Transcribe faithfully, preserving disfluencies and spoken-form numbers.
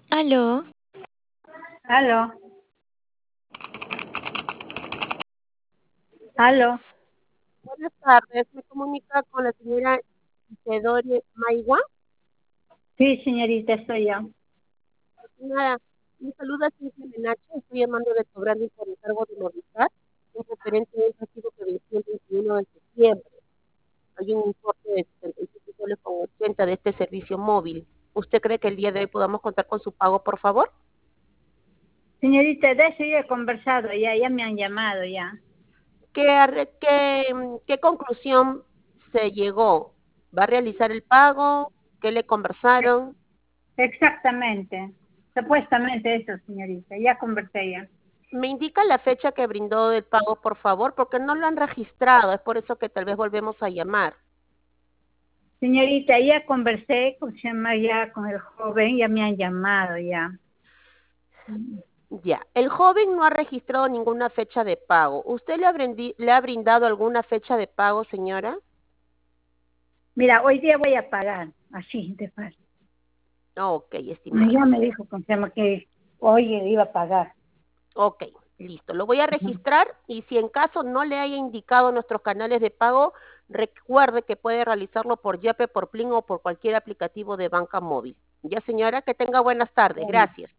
Aló. Aló, aló. Buenas tardes, me comunica con la señora Isidore Maigua. Sí, señorita, soy yo. Nada, mi saluda Cintia Menacho, estoy llamando de cobrando por encargo de Movistar, en referente a un recibo que venció el veintiuno de septiembre. Hay un importe de setenta y siete soles con ochenta de este servicio móvil. ¿Usted cree que el día de hoy podamos contar con su pago, por favor? Señorita, de eso ya he conversado, ya, ya me han llamado, ya. ¿Qué, arre- qué, mm, qué conclusión se llegó? ¿Va a realizar el pago? ¿Qué le E- conversaron? Exactamente. Supuestamente eso, señorita, ya conversé ya. Me indica la fecha que brindó del pago, por favor, porque no lo han registrado. Es por eso que tal vez volvemos a llamar. Señorita, ya conversé, con, se llama ya con el joven, ya me han llamado, ya. Ya, el joven no ha registrado ninguna fecha de pago. ¿Usted le ha, brendi- le ha brindado alguna fecha de pago, señora? Mira, hoy día voy a pagar, así, de fácil. Ok, estimada. Ya me dijo, con se llama que hoy iba a pagar. Ok, listo. Lo voy a Ujú. registrar y si en caso no le haya indicado nuestros canales de pago, recuerde que puede realizarlo por Yape, por Plin o por cualquier aplicativo de banca móvil. Ya, señora, que tenga buenas tardes. Bueno, Gracias.